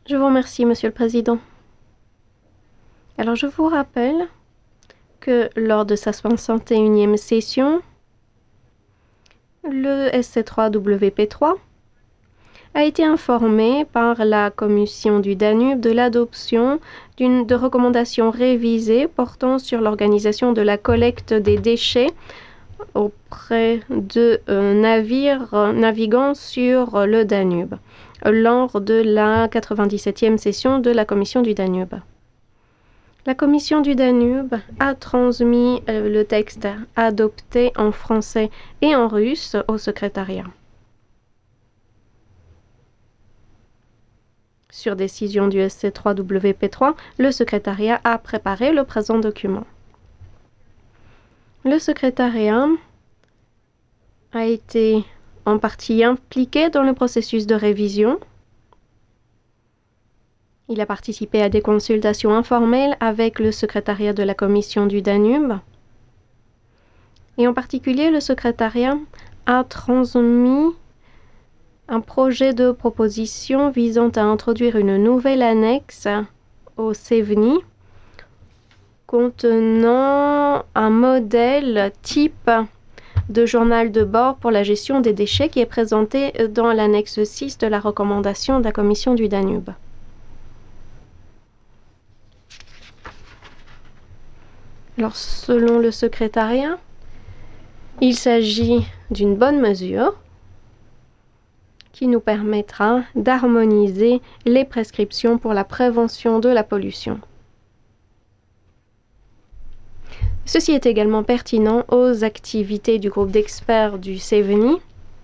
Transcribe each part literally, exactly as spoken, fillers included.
Je vous remercie, Monsieur le Président. Alors, je vous rappelle que lors de sa soixante et unième session, le S C trois W P trois a été informé par la Commission du Danube de l'adoption d'une de recommandations révisées portant sur l'organisation de la collecte des déchets auprès de euh, navires euh, naviguant sur le Danube lors de la quatre-vingt-dix-septième session de la Commission du Danube. La Commission du Danube a transmis euh, le texte adopté en français et en russe au secrétariat. Sur décision du S C trois W P trois, le secrétariat a préparé le présent document. Le secrétariat a été en partie impliqué dans le processus de révision. Il a participé à des consultations informelles avec le secrétariat de la Commission du Danube. Et en particulier, le secrétariat a transmis un projet de proposition visant à introduire une nouvelle annexe au C E V N I contenant un modèle type de journal de bord pour la gestion des déchets qui est présenté dans l'annexe six de la recommandation de la Commission du Danube. Alors, selon le secrétariat, il s'agit d'une bonne mesure qui nous permettra d'harmoniser les prescriptions pour la prévention de la pollution. Ceci est également pertinent aux activités du groupe d'experts du C E V N I.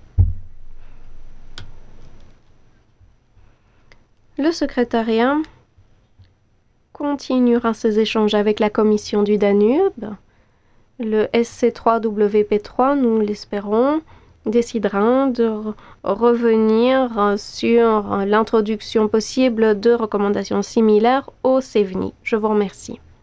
Le secrétariat continuera ses échanges avec la Commission du Danube. Le S C trois W P trois, nous l'espérons, décidera de revenir sur l'introduction possible de recommandations similaires au C E V N I. Je vous remercie.